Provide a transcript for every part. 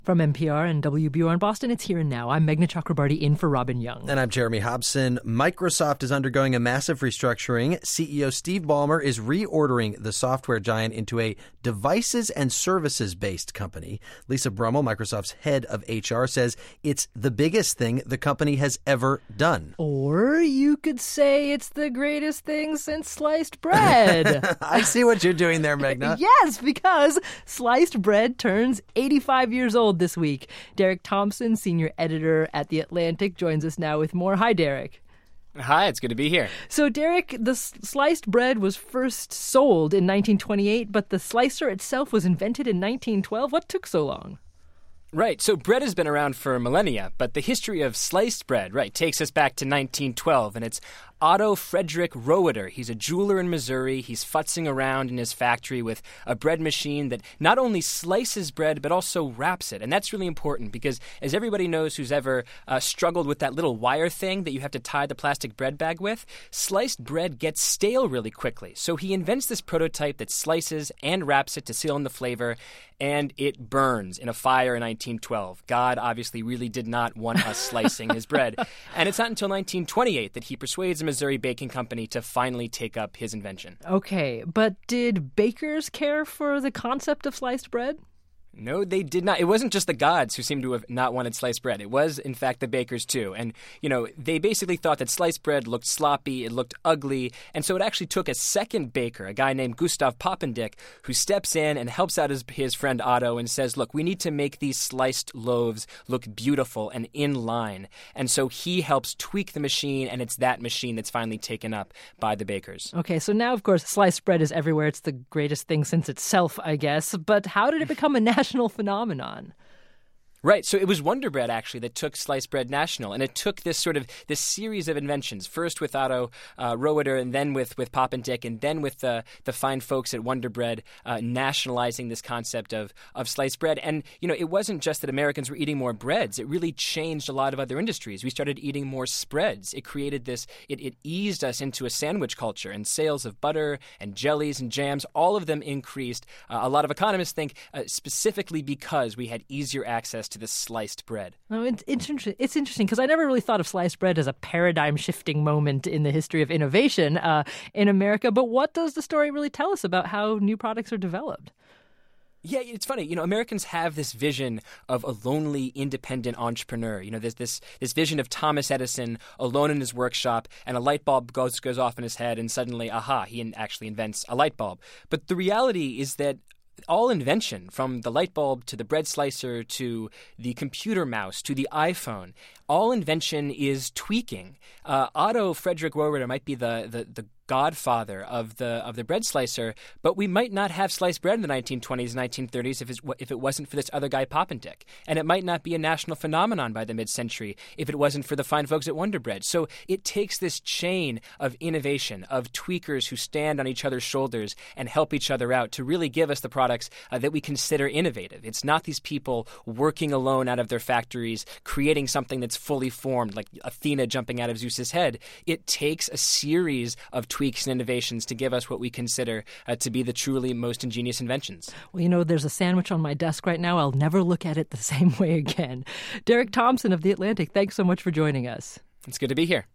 From NPR and WBUR in Boston, it's Here and Now. I'm Meghna Chakrabarti in for Robin Young. And I'm Jeremy Hobson. Microsoft is undergoing a massive restructuring. CEO Steve Ballmer is reordering the software giant into a devices and services-based company. Lisa Brummel, Microsoft's head of HR, says it's the biggest thing the company has ever done. Or you could say it's the greatest thing since sliced bread. I see what you're doing there, Meghna. Yes, because sliced bread turns 85 years old this week. Derek Thompson, senior editor at The Atlantic, joins us now with more. Hi, Derek. Hi, it's good to be here. So, Derek, the sliced bread was first sold in 1928, but the slicer itself was invented in 1912. What took so long? Right, so bread has been around for millennia, but the history of sliced bread, takes us back to 1912, and it's Otto Frederick Roeder. He's a jeweler in Missouri. He's futzing around in his factory with a bread machine that not only slices bread, but also wraps it. And that's really important because, as everybody knows who's ever struggled with that little wire thing that you have to tie the plastic bread bag with, sliced bread gets stale really quickly. So he invents this prototype that slices and wraps it to seal in the flavor, and it burns in a fire in 1912. God obviously really did not want us slicing his bread. And it's not until 1928 that he persuades the Missouri Baking Company to finally take up his invention. Okay, but did bakers care for the concept of sliced bread? No, they did not. It wasn't just the gods who seemed to have not wanted sliced bread. It was, in fact, the bakers, too. And, they basically thought that sliced bread looked sloppy, it looked ugly, and so it actually took a second baker, a guy named Gustav Poppendick, who steps in and helps out his friend Otto and says, look, we need to make these sliced loaves look beautiful and in line. And so he helps tweak the machine, and it's that machine that's finally taken up by the bakers. Okay, so now, of course, sliced bread is everywhere. It's the greatest thing since itself, I guess. But how did it become a national phenomenon? Right. So it was Wonder Bread, actually, that took sliced bread national. And it took this series of inventions, first with Otto Roeder, and then with Poppendick, and then with the fine folks at Wonder Bread nationalizing this concept of sliced bread. And, it wasn't just that Americans were eating more breads. It really changed a lot of other industries. We started eating more spreads. It created this, it eased us into a sandwich culture, and sales of butter and jellies and jams, all of them increased. A lot of economists think specifically because we had easier access to this sliced bread. Oh, it's interesting because I never really thought of sliced bread as a paradigm-shifting moment in the history of innovation in America. But what does the story really tell us about how new products are developed? Yeah, it's funny. Americans have this vision of a lonely, independent entrepreneur. There's this vision of Thomas Edison alone in his workshop, and a light bulb goes off in his head, and suddenly, he actually invents a light bulb. But the reality is that all invention, from the light bulb to the bread slicer to the computer mouse to the iPhone, all invention is tweaking. Otto Frederick Roeder might be the godfather of the bread slicer, but we might not have sliced bread in the 1920s and 1930s if it wasn't for this other guy, Poppendick. And it might not be a national phenomenon by the mid-century if it wasn't for the fine folks at Wonder Bread. So it takes this chain of innovation, of tweakers who stand on each other's shoulders and help each other out to really give us the products that we consider innovative. It's not these people working alone out of their factories, creating something that's fully formed, like Athena jumping out of Zeus's head. It takes a series of tweaks and innovations to give us what we consider to be the truly most ingenious inventions. Well, there's a sandwich on my desk right now. I'll never look at it the same way again. Derek Thompson of The Atlantic, thanks so much for joining us. It's good to be here.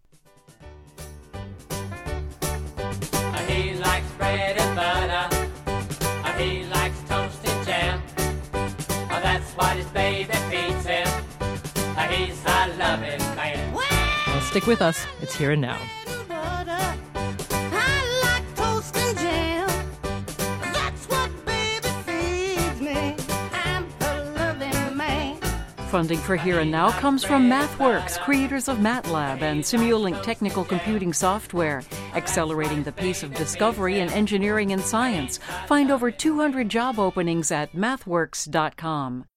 He likes bread and butter. He likes toast and jam. That's what his baby feeds him. He's a loving man. Well, stick with us. It's Here and Now. Funding for Here and Now comes from MathWorks, creators of MATLAB and Simulink technical computing software, accelerating the pace of discovery in engineering and science. Find over 200 job openings at mathworks.com.